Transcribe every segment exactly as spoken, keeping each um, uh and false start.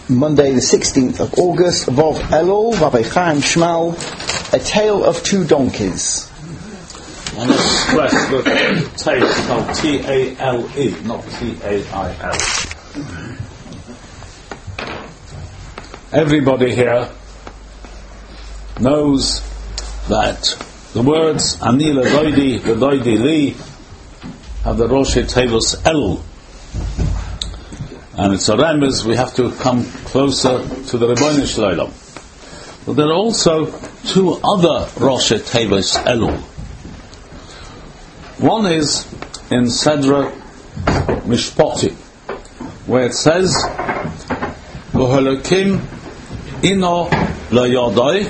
Monday the sixteenth of August, Vov Elul, Rabbi Chaim Shmuel, A Tale of Two Donkeys. I want to stress that tale is spelled T A L E, not T A I L. Everybody here knows that the words Ani L'Doidi, L'Doidi Li have the Rosh Tevos Elul. And it's a remez, we have to come closer to the Rebbeinu Shloim. But there are also two other Rosh Tevos Elul. One is in Sedra Mishpoti, where it says, V'holokim ino la'yodai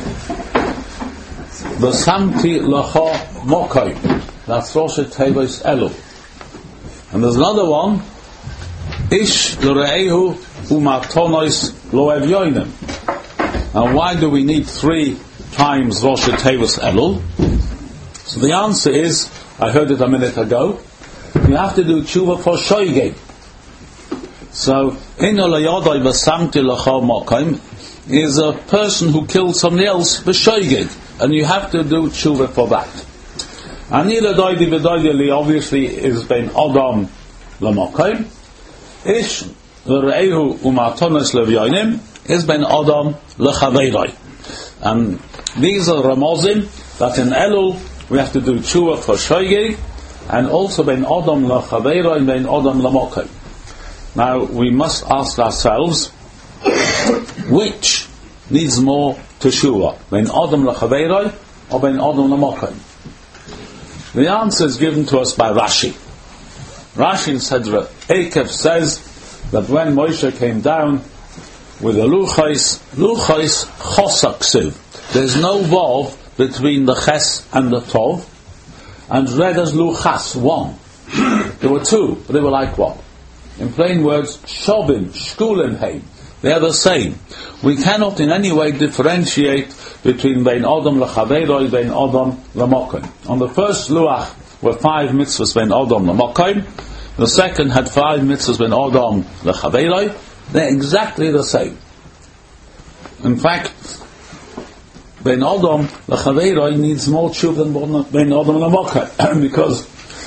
v'samti l'cha mokai. That's Rosh Tevos Elul. And there's another one, Ish l're'ehu u'matonois lo evyoinim. Now why do we need three times Rosh Tevos Elul? So the answer is, I heard it a minute ago, you have to do tshuva for shoygeg. So, ino l'yodai v'samti l'cha mokaim is a person who killed somebody else b'shoygeg, and you have to do tshuva for that. Ani l'doidi v'doidi li obviously is ben Adam l'mokaim. Ish l're'ehu u'matonos l'vyoinim is ben Adam l'chaveirai. And these are ramozim that in Elul we have to do tshuva for shoygeg, and also ben Adam l'chaveirai and ben Adam l'mokaim. Now we must ask ourselves, which needs more teshuva, ben Adam l'chaveirai or ben Adam l'mokaim? The answer is given to us by Rashi. Rashi in Sedra Ekev says that when Moshe came down with the luchais, luchais chosaksiv, there's no vav between the ches and the tov, and read as luchas, one. There were two, but they were like one. In plain words, shobim, shkulim heim, they are the same. We cannot in any way differentiate between bein Adam l'chaveiroi, bein Adam l'mokaim. On the first luach were five mitzvahs bein Adam l'mokaim. The second had five mitzvahs bein Adam l'chaveiroi. They're exactly the same. In fact, bein Adam l'chaveiroi needs more tshuva than bein Adam l'mokaim, because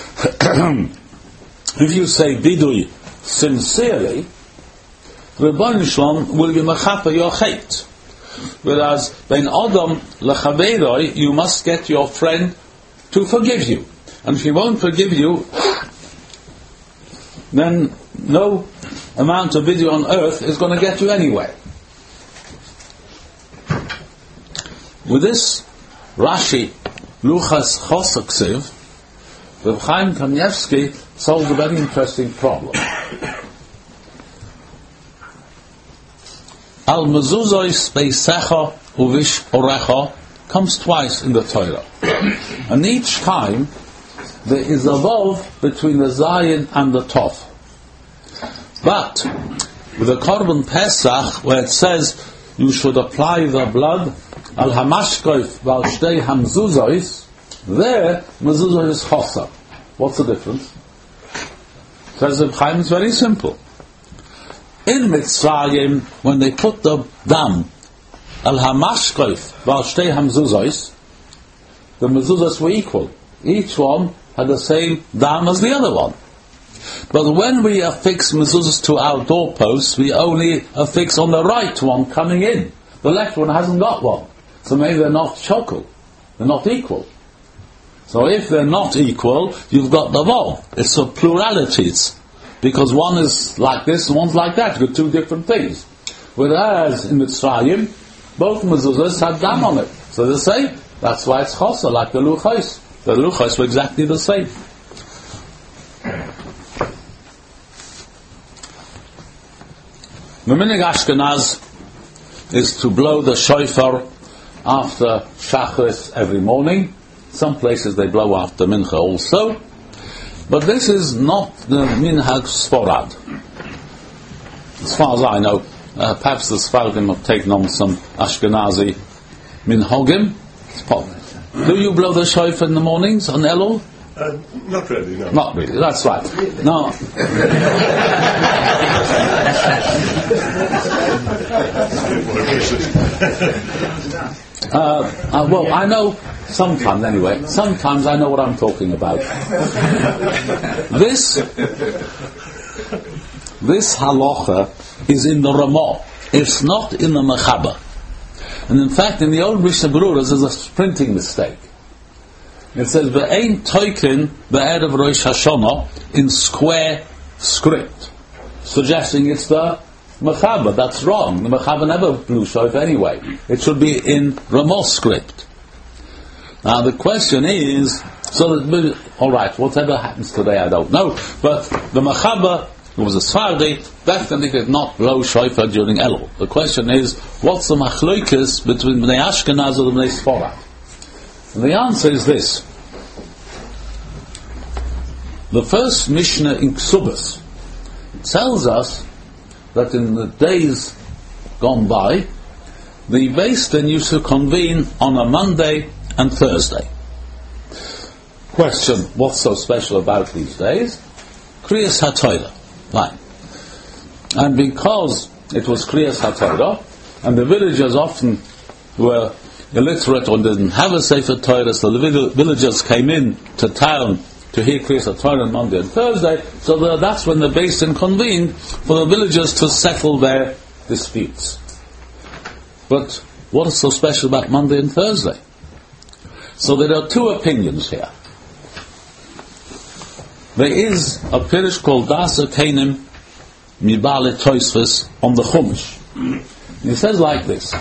if you say bidui sincerely, the Rebbeinu Shalom will be mechaper your chait. Whereas bein Adam l'chaveiroi, you must get your friend to forgive you. And if he won't forgive you, then no amount of video on earth is going to get you anywhere. With this Rashi, Luchas Chosaksiv, Reb Chaim Kanievsky solved a very interesting problem. Al mezuzois beisecha uvish orecha comes twice in the Torah, and each time there is a vav between the zayin and the tov. But with the Korban Pesach, where it says you should apply the blood al hamashkoif val shtei hamzuzois, there mezuzah is chosa. What's the difference? Says Reb Chaim, it's very simple. In Mitzrayim, when they put the dam al hamashkoif val shtei hamzuzois, the mezuzahs were equal. Each one had the same dam as the other one. But when we affix mezuzahs to our doorposts, we only affix on the right one coming in. The left one hasn't got one. So maybe they're not shokul. They're not equal. So if they're not equal, you've got the vav. It's a pluralities. Because one is like this and one's like that. You've got two different things. Whereas in Mitzrayim, both mezuzahs had dam on it. So they're the same. That's why it's chosa, like the luchos. The luchos were exactly the same. The minig Ashkenaz is to blow the shofar after Shacharis every morning. Some places they blow after Mincha also. But this is not the minhag Sforad. As far as I know, uh, perhaps the Sfaradim have taken on some Ashkenazi minhagim. Do you blow the shofar in the mornings on Elul? Uh, not really, no. Not really, that's right. No. uh, uh, well, I know sometimes anyway. Sometimes I know what I'm talking about. This this halacha is in the Ramah. It's not in the Mechaber. And in fact, in the old Mishnah Beruras, there's a printing mistake. It says, "Ve'ein toikin be'erev Rosh Hashanah" in square script, suggesting it's the Mechaber. That's wrong. The Mechaber never blew shofar anyway. It should be in Ramah script. Now the question is, so that, all right, whatever happens today, I don't know. But the Mechaber, who was a Sfardi, definitely did not blow shofar during Elul. The question is, what's the machlokes between Bnei Ashkenaz and Bnei Sfarad? And the answer is this. The first Mishnah in Ksubas tells us that in the days gone by, the Beis Din used to convene on a Monday and Thursday. Question, what's so special about these days? Kriyas HaTorah. Fine. And because it was Kriyas HaTorah, and the villagers often were illiterate or didn't have a Sefer Torah, so the villagers came in to town to hear Kriyas HaTorah on Monday and Thursday, so that that's when the Beis Din convened for the villagers to settle their disputes. But what is so special about Monday and Thursday? So there are two opinions here. There is a pirish called Das Kenim Mibale Tosfos on the Chumash. He says like this: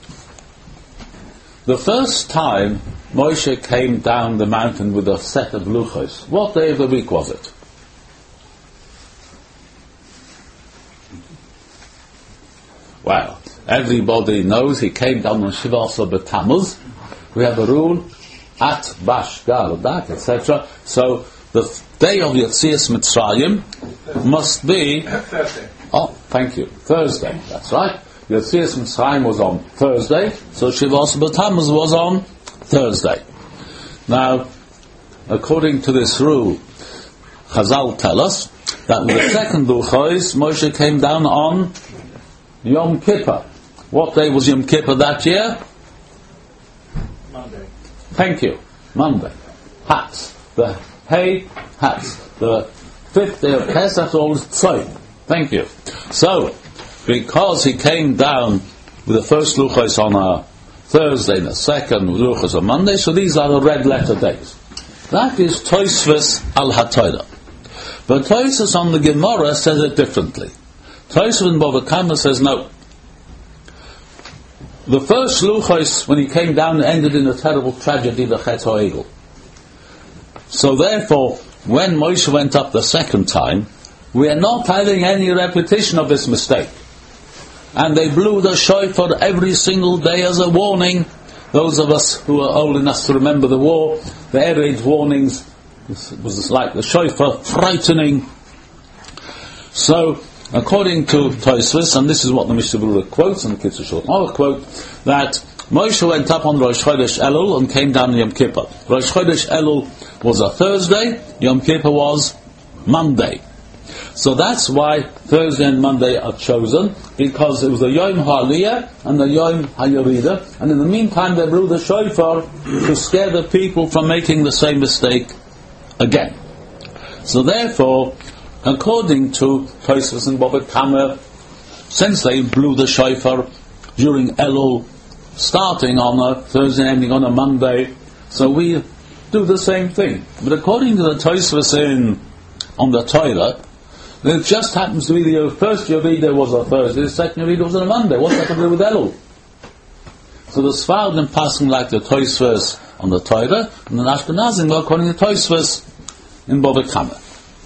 the first time Moshe came down the mountain with a set of luchos, what day of the week was it? Well, everybody knows he came down on Shivas B'Tammuz. We have a rule at Bash Galadak, et cetera. So the day of Yetzias Mitzrayim must be Thursday. Oh, thank you. Thursday. That's right. Yetzias Mitzrayim was on Thursday, so Shivas B'Tammuz was on Thursday. Now, according to this rule, Chazal tell us that with the second luchos, Moshe came down on Yom Kippur. What day was Yom Kippur that year? Monday. Thank you. Monday. Hats. The hay hats. The fifth day of Pesach or Tzom. Thank you. So, because he came down with the first luchos on a Thursday and the second luchos on Monday, so these are the red letter days. That is Tosfos al HaTorah. But Tosfos on the Gemara says it differently. Tosfos in Bava Kama says no. The first luchos, when he came down, ended in a terrible tragedy, the Chet HaEgel. So therefore, when Moshe went up the second time, we are not having any repetition of this mistake. And they blew the shofar every single day as a warning. Those of us who are old enough to remember the war, the air raid warnings, it was like the shofar, frightening. So, according to Tosfos, and this is what the Mishnah Berurah quotes, and the Kitzur Shulchan quote, that Moshe went up on Rosh Chodesh Elul and came down Yom Kippur. Rosh Chodesh Elul was a Thursday, Yom Kippur was Monday. So that's why Thursday and Monday are chosen, because it was the Yom HaAliyah and the Yom HaYerida, and in the meantime they blew the shofar to scare the people from making the same mistake again. So therefore, according to Tosfos and Bava Kama, since they blew the shofar during Elul, starting on a Thursday and ending on a Monday, so we do the same thing. But according to the Tosfos in on the Torah, it just happens to be the first Yerida was a Thursday, the second Yerida was on a Monday. What's that to do with Elul? So the Sfardim passing like the Tosfos on the Torah, and the Ashkenazim go according to Tosfos in Bava Kama.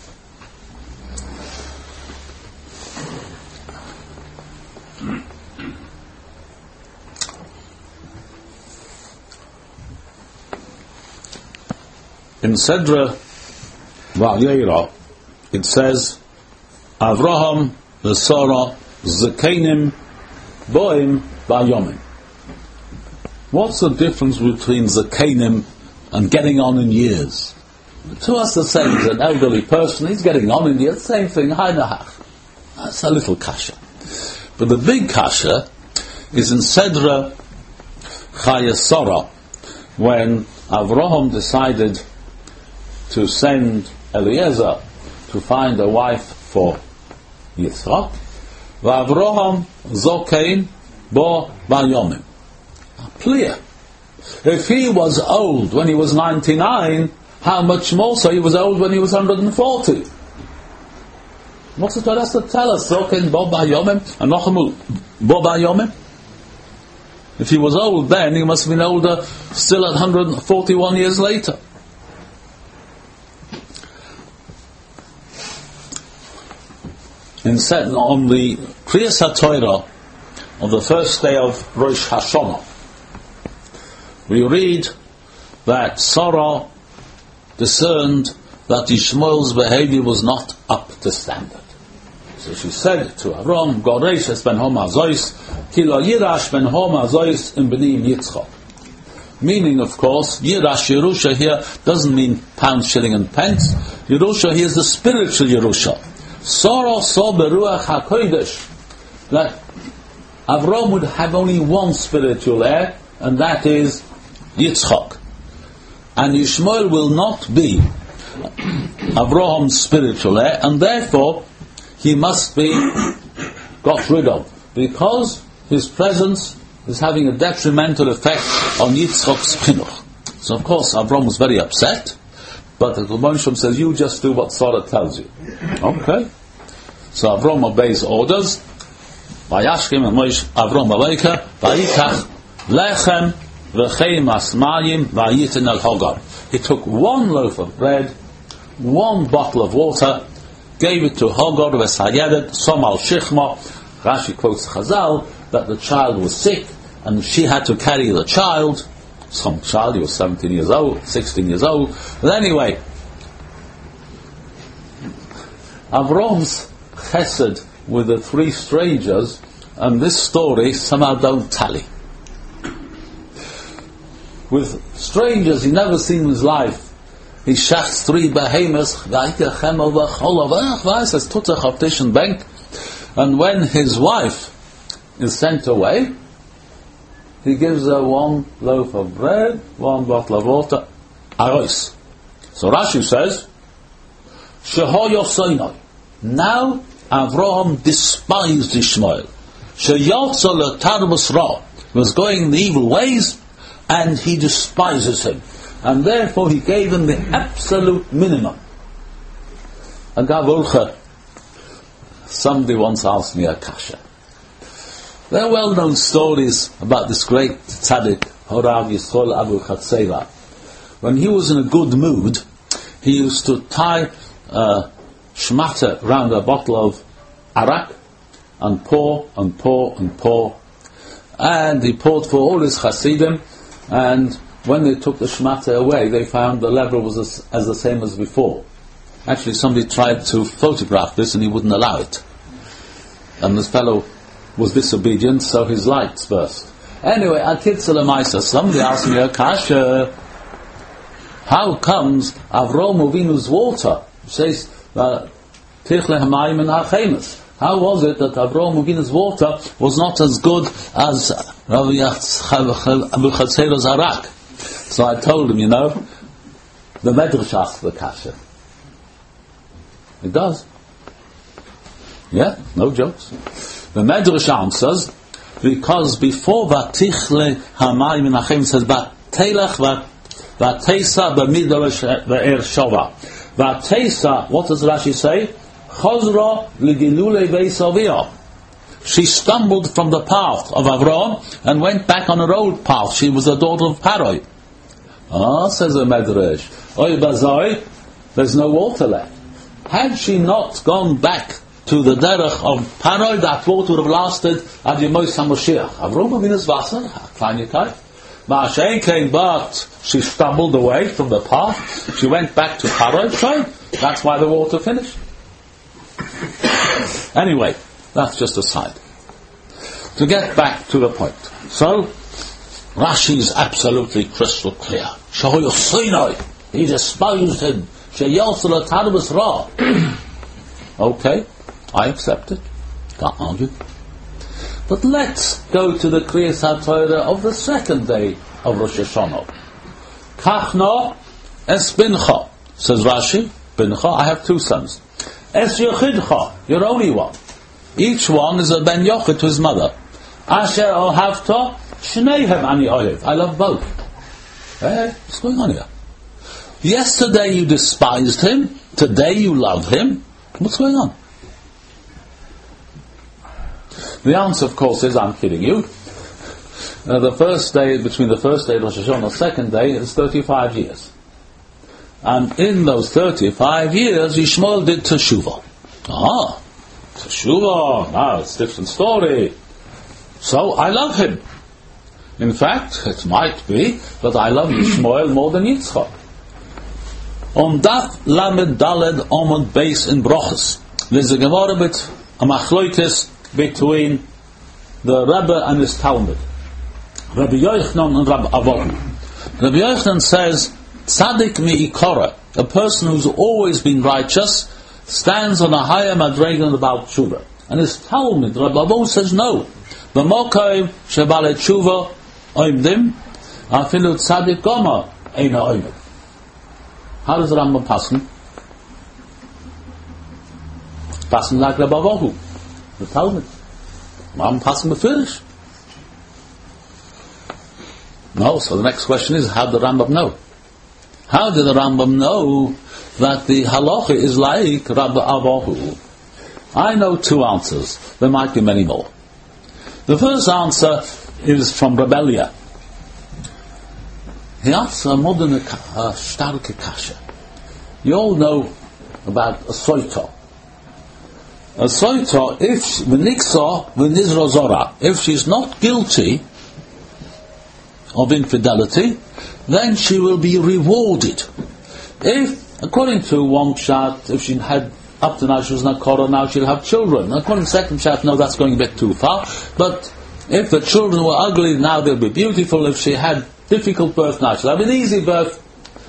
In Sedra Va'yera, it says, Avraham, the Sarah, Zakenim, Boim, Va'yomim. What's the difference between Zakenim and getting on in years? To us the same as an elderly person, he's getting on in years, same thing, Hainahach. That's a little kasha. But the big kasha is in Sedra Chayesora, when Avraham decided to send Eliezer to find a wife for Yitzchak. V'Avraham zokein bo bayomim. Clear. If he was old when he was ninety-nine, how much more so he was old when he was one hundred forty? What's the Torah has to tell us? Zokein bo bayomim and nochamu bo bayomim. If he was old then, he must have been older still at one hundred forty-one years later. Instead, on the Kriyas HaTorah, on the first day of Rosh Hashanah, we read that Sarah discerned that Ishmael's behavior was not up to standard. So she said to Avram, Goresh es ben hom hazois, ki lo yirash ben hom hazois im b'nim Yitzchak. Meaning, of course, Yirash Yerusha here doesn't mean pound, shilling and pence. Yerusha here is the spiritual Yerusha. Sarah saw beruach HaKodesh that Avram would have only one spiritual heir, and that is Yitzchak. And Ishmael will not be Avraham's spiritual heir, and therefore he must be got rid of, because his presence is having a detrimental effect on Yitzchak's pinuch. So of course Avram was very upset, but the Rebbeinu Shalom says, you just do what Sarah tells you. Okay. So Avram obeys orders. Vayashkim and Moshe Avram Avayka Vayikach Lechem V'cheimas Mayim Vayitin al Hagar. He took one loaf of bread, one bottle of water, gave it to Hagar v'sayedet som al shichma. Rashi quotes Chazal that the child was sick and she had to carry the child. Some child, he was seventeen years old, sixteen years old. But anyway, Avram's chesed with the three strangers and this story somehow don't tally. With strangers he never seen in his life, he shachts three behemoths, and when his wife is sent away, he gives her one loaf of bread, one bottle of water, aros. So Rashi says, Shehoyo Soinoi. Now Avraham despised Ishmael. Sheyotza letarmus ra, was going in the evil ways, and he despises him. And therefore he gave him the absolute minimum. Agav Ulcha, somebody once asked me a kasha. There are well-known stories about this great tzaddik, Horav Yisrael Abu Chatzeva. When he was in a good mood, he used to tie a shmata round a bottle of arak and pour and pour and pour. And he poured for all his chassidim, and when they took the shmata away, they found the level was as, as the same as before. Actually, somebody tried to photograph this and he wouldn't allow it. And this fellow was disobedient, so his lights burst. Anyway, Akitza Lemaisa, somebody asked me a kasha. How comes Avram Avinu's water says Tichle Hamayim and Hachemes? How was it that Avram Avinu's water was not as good as Rabbi Abu Chatzera's arak? So I told him, you know, the Medrash asks the kasha. It does. Yeah, no jokes. The Medrash answers, because before Vatichle Hamayim and Hachemes says Vatelach Vatesa b'midrash ve'er shova. Vatesa, what does Rashi say? Chozra l'gilulei beis aviyah. She stumbled from the path of Avram and went back on her old path. She was the daughter of Paroi. Ah, says the Medrash, Oy bazoi, there's no water left. Had she not gone back to the derech of Paroi, that water would have lasted ad Yemos HaMoshiach. Avram Avinu's Wasser, klein Yikai. Ma'ashein came, but she stumbled away from the path. She went back to Paroi, so that's why the water finished. Anyway, that's just a side. To get back to the point. So, Rashi is absolutely crystal clear. Shahoy Sinai, he despised him. Sheyosel Atarbus Ra. Okay, I accept it. Can't argue. But let's go to the Kriyas HaTorah of the second day of Rosh Hashanah. Kachna es Bincha, says Rashi. Bincha, I have two sons. Es Yechidcha, you're only one. Each one is a Ben Yochid to his mother. Asher Ohavta, Shneihem Ani Ohev. I love both. Eh, what's going on here? Yesterday you despised him, today you love him. What's going on? The answer, of course, is I'm kidding you. Uh, the first day, between the first day of Rosh Hashanah and the second day, is thirty-five years. And in those thirty-five years, Yishmael did Teshuvah. Ah, Teshuvah, now it's a different story. So I love him. In fact, it might be that I love Yishmael more than Yitzchak. On Daf Lamed Daled Omad Beis in Brochus, there's a Gemara bit, a machloitis between the Rebbe and his Talmud, Rabbi Yochanan and Rabbi Avohu. Rabbi Yochanan says, Tzadik mi'ikora, a person who's always been righteous, stands on a higher madrega than about tshuva. And his Talmud, Rabbi Avohu, says no. B'mokayim shebale tshuva oimdim, afilu tzadik goma eina oimdim. How does the Rambam passen? Passen like Rabbi Avohu, the Talmud. Rambam passen befirish. No, so the next question is, how did the Rambam know? How did the Rambam know that the halacha is like Rabbi Avohu? I know two answers. There might be many more. The first answer is from Rebellia. He asks a modern starke kasha. You all know about a soita. A soita, if v'niksa v'nizra zora, if she's not guilty of infidelity, then she will be rewarded. If, according to one pshat, if she had up to now she was not korah, now she'll have children. According to the second pshat, no, that's going a bit too far. But if the children were ugly, now they'll be beautiful. If she had difficult birth, now she'll have an easy birth.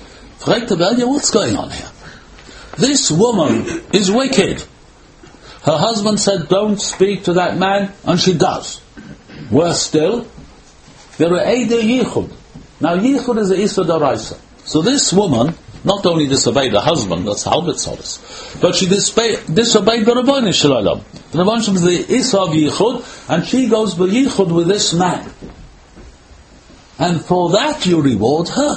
What's going on here? This woman is wicked. Her husband said, don't speak to that man, and she does. Worse still, there are Eidei Yichud. Now Yichud is a Issa D'Oraisa. So this woman not only disobeyed her husband, that's Halbet Solis, but she disobeyed, disobeyed the Rabbeinu Shalom. The Rabbeinu Shalom is the Issa of Yichud, and she goes by Yichud with this man. And for that you reward her.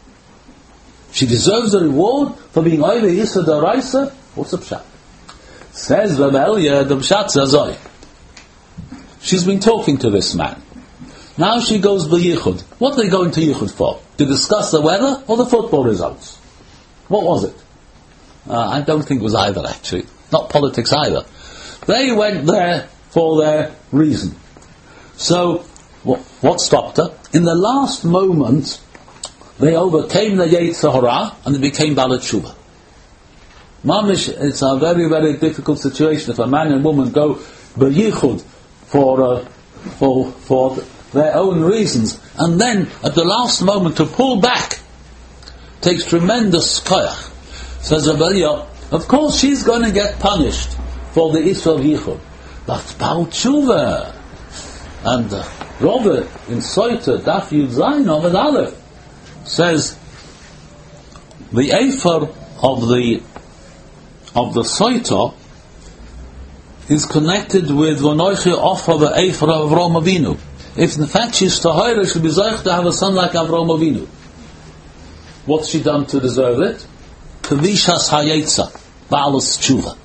She deserves a reward for being over Issa D'Oraisa. What's the pshat? Says Rebellia, the pshat says, Oi. She's been talking to this man. Now she goes by Yichud. What are they going to Yichud for? To discuss the weather or the football results? What was it? Uh, I don't think it was either, actually. Not politics either. They went there for their reason. So, what, what stopped her? In the last moment, they overcame the Yetzer Hara and they became Baalei Tshuva. Mamish, it's a very, very difficult situation if a man and woman go by Yichud for, uh, for, for their own reasons, and then at the last moment to pull back takes tremendous koyach. Says Rebellia, of course she's going to get punished for the Issa of Yichud, but Baalei Tshuva. And uh, Robert in Soita Daf Yud Zayin Amud Aleph says the Efer of the of the Soita is connected with V'noichi Ofra the Efer of Avraham Avinu. If in fact she's tahira, she'll be zeich to have a son like Avraham Avinu. What's she done to deserve it? Kavishas Hayetza, Baalus Tshuva.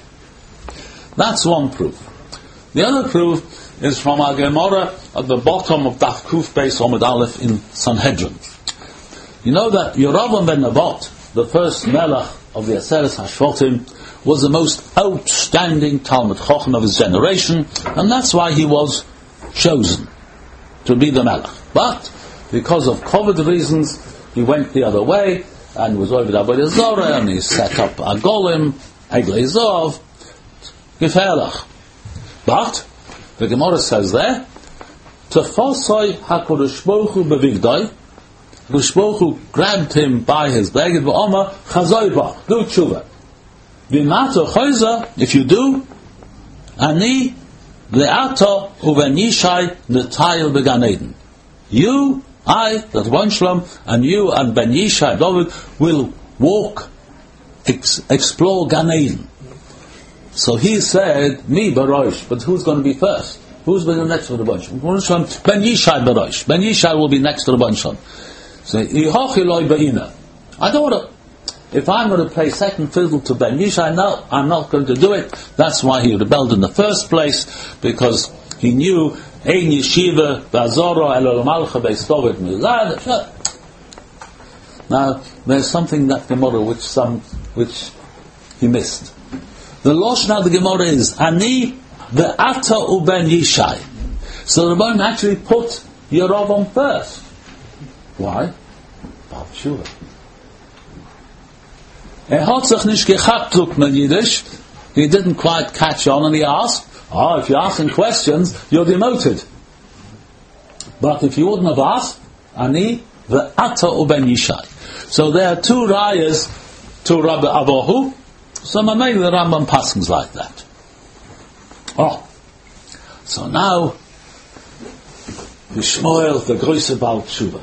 That's one proof. The other proof is from our Gemara at the bottom of Daf Kuf Beis Amud Aleph in Sanhedrin. You know that Yeravam ben Nebat, the first melech of the Aseret HaShvotim, was the most outstanding Talmud Chacham of his generation, and that's why he was chosen to be the melech. But because of COVID reasons, he went the other way and was over Avodah Zarah, and he set up a golem, Eglei Zov, gefährlich. But the Gemara says there, Tefosai HaKadosh Baruch Hu bevigdai, Kadosh Baruch Hu grabbed him by his beged, v'Omar Chazoi Bach, do tshuva. V'Mato Chayza, if you do, Ani Le'ata uven Yishai netayil began Eden. You, I, that's one Shlom, and you and Ben Yishai, David, will walk, ex- explore Gan Eden. So he said, me Barosh, but who's going to be first? Who's going to be next to the bunch? Ben Yishai Barosh. Ben Yishai will be next to the bunch. So, I don't want to, if I'm going to play second fiddle to Ben Yishai, no, I'm not going to do it. That's why he rebelled in the first place, because he knew Ein Yeshiva Bazoro Elol Malcha Beistovet Mizad. Now there's something that Gemara which some which he missed. The Lashon of the Gemara is Ani ve'ata uben Yishai. So the Rebbeinu actually put Yerovam first. Why? Baal Tshuva. He didn't quite catch on, and he asked, oh, if you're asking questions, you're demoted. But if you wouldn't have asked, Ani ve'ata uben Yishai. So there are two rayas to Rabbi Avohu. So maybe the Rambam passings like that. Oh, so now Yishmael, the Groise Baal Tshuva.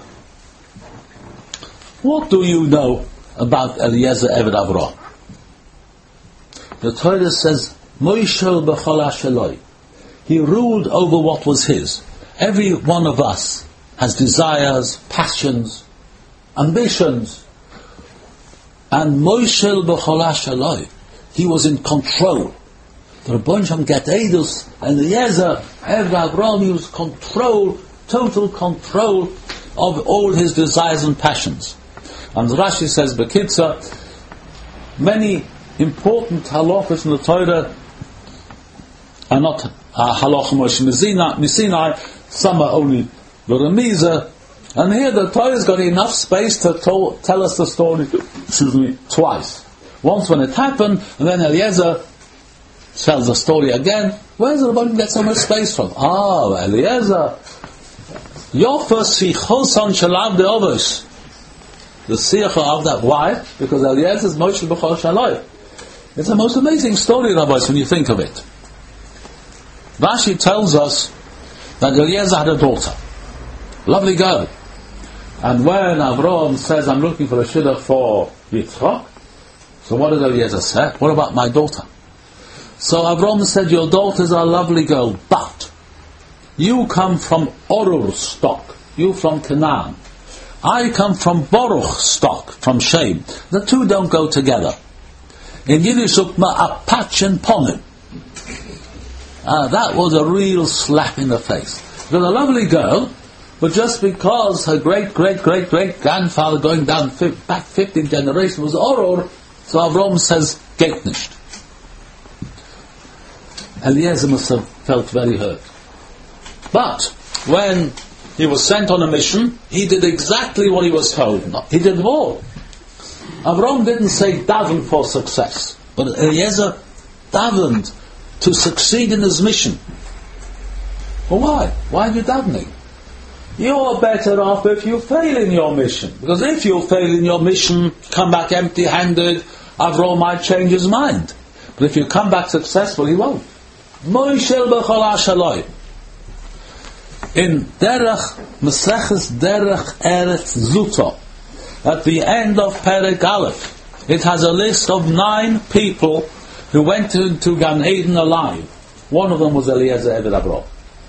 What do you know about Eliezer Eved Avraham? The Torah says, Moishel b'chol hasheloi. He ruled over what was his. Every one of us has desires, passions, ambitions. And Moishel b'chol hasheloi. He was in control. The Rebbeinu Shalom get Eidus, and Eliezer Eved Avraham, he was control, total control of all his desires and passions. And Rashi says, Bekitza, many important halachas in the Torah are not uh, halacha Moshe Sinai, some are only the Remiza, and here the Torah's got enough space to to- tell us the story, excuse me, twice. Once when it happened, and then Eliezer tells the story again. Where does the Rebbeinu get so much space from? Ah, Eliezer, Yofa Sichosan Shalav de Ovos. The Sicha of that. Why? Because Eliezer is Moshe B'chol Shaloi. It's the most amazing story, Rabbis, when you think of it. Rashi tells us that Eliezer had a daughter. Lovely girl. And when Avraham says, I'm looking for a shidduch for Yitzchak, so what did Eliezer say? What about my daughter? So Avraham said, your daughter's a lovely girl, but you come from Orur stock, you from Canaan. I come from Baruch stock, from Shem. The two don't go together. In Yiddish, ukma a patch and ponim. Ah, that was a real slap in the face. Because a lovely girl, but just because her great, great, great, great grandfather going down back fifteen generations was Orur, so Avraham says, geht nicht. Eliezer must have felt very hurt. But when he was sent on a mission, he did exactly what he was told. No, he did more. Avraham didn't say daven for success, but Eliezer davened to succeed in his mission. Well, why? Why are you davening? You're better off if you fail in your mission. Because if you fail in your mission, come back empty-handed, Avraham might change his mind. But if you come back successful, he won't. Moishel b'chol hashaloi. In Derech, Meseches Derech Eretz Zuto, at the end of Perek Aleph, it has a list of nine people who went into Gan Eden alive. One of them was Eliezer Eved Avraham.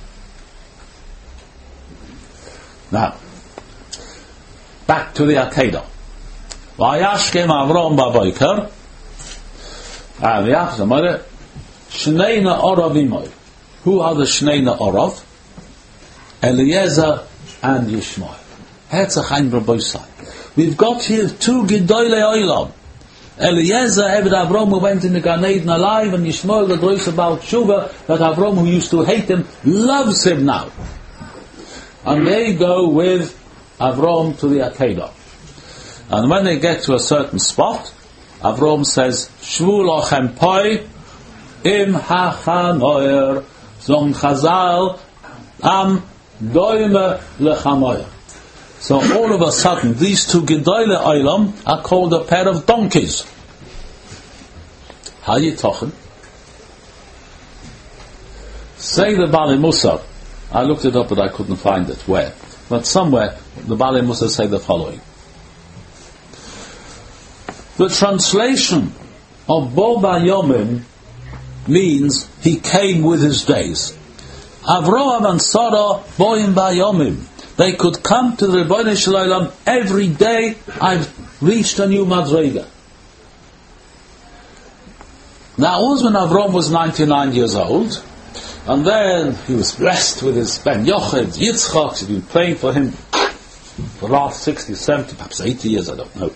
Now, back to the Akedah. Vayashkem Avraham b'boker, and the Achzamah, Shneina Oravimoy. Who are the Shneina Orav? Eliezer and Yishmael. Herzach Rabosai. We've got here two Gedolei Olam. Eliezer, Eved Avraham, who went in the Gan Eden alive, and Yishmael, the Groise Baal Tshuva, that Avraham, who used to hate him, loves him now. And they go with Avraham to the Akedah. And when they get to a certain spot, Avraham says, Shvu lochem poi im hachanoyer zon chazal am doime lechamoyer. So all of a sudden, these two Gedolei Olam are called a pair of donkeys. How you talking? Say the Bali Musa, I looked it up but I couldn't find it, where? But somewhere, the Bali Musa say the following. The translation of Bo Bayomim means he came with his days. Avraham and Sarah boim Bayomim. They could come to the Rebbeinu Shalom every day. I've reached a new Madrega. Now, it was when Avraham was ninety-nine years old, and then he was blessed with his Ben Yochid, Yitzchak. He's been praying for him for the last sixty, seventy, perhaps eighty years, I don't know.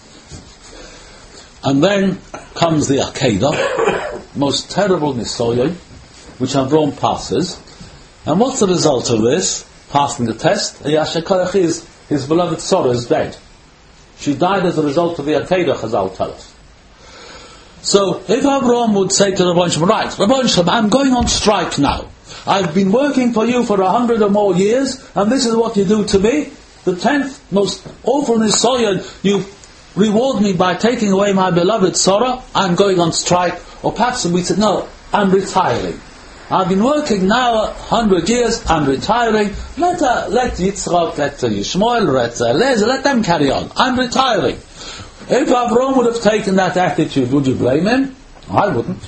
And then comes the Akedah, most terrible Nisoyon, which Avraham passes. And what's the result of this? Passing the test, his, his beloved Sarah is dead. She died as a result of the Akedah, Chazal tell us. So, if Avraham would say to Rabban Shem, right, Rabban Shem, I'm going on strike now. I've been working for you for a hundred or more years, and this is what you do to me. The tenth most awful Nisoyon, you reward me by taking away my beloved Sarah, I'm going on strike. Or perhaps we said, no, I'm retiring. I've been working now a hundred years, I'm retiring. Let uh, let Yitzchak, let uh, Yishmael, let uh, Eliezer, let them carry on. I'm retiring. If Avraham would have taken that attitude, would you blame him? I wouldn't.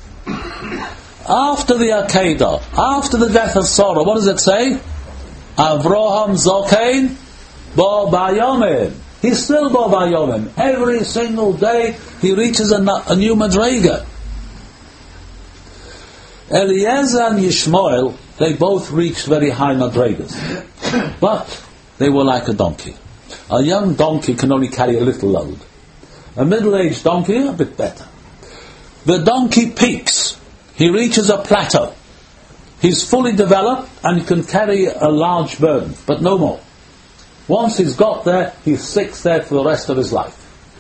After the Akedah, after the death of Sarah, what does it say? Avraham Zokein Bo Bayomim. He's still Bo Bayomim. Every single day he reaches a, a new Madrega. Eliezer and Yishmael, they both reached very high Madregas. But they were like a donkey. A young donkey can only carry a little load. A middle-aged donkey, a bit better. The donkey peaks. He reaches a plateau. He's fully developed and he can carry a large burden, but no more. Once he's got there, he sticks there for the rest of his life.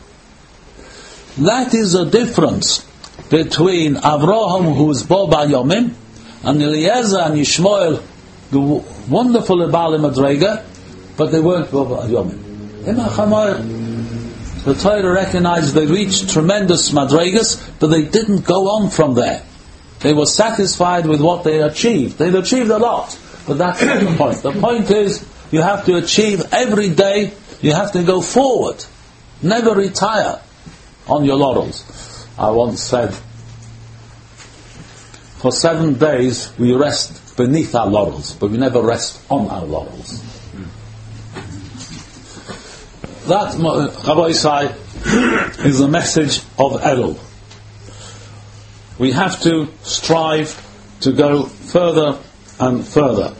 That is a difference between Avraham, who is Bo Bayomim, and Eliezer and Yishmael, the wonderful Bali Madrega, but they weren't Bo Bayomim. The Torah recognized they reached tremendous Madregas, but they didn't go on from there. They were satisfied with what they achieved. They'd achieved a lot, but that's not the point. The point is, you have to achieve every day, you have to go forward. Never retire on your laurels. I once said, for seven days we rest beneath our laurels, but we never rest on our laurels. That, Rabbi Isai, is the message of Elul. We have to strive to go further and further.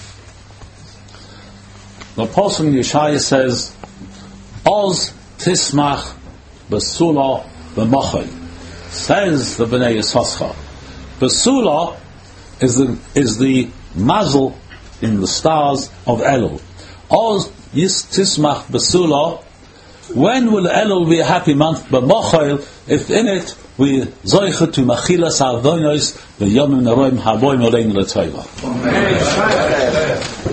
The Apostle Yeshaya says, Oz tismach besula b'machai. Says the Bnei Yisachar. Besula is the is the mazel in the stars of Elul. Oz Yis tismach besula. When will Elul be a happy month? B'machai, if in it we zoicha to machilas avonos v'yomim naroim haboim olein l'toiva.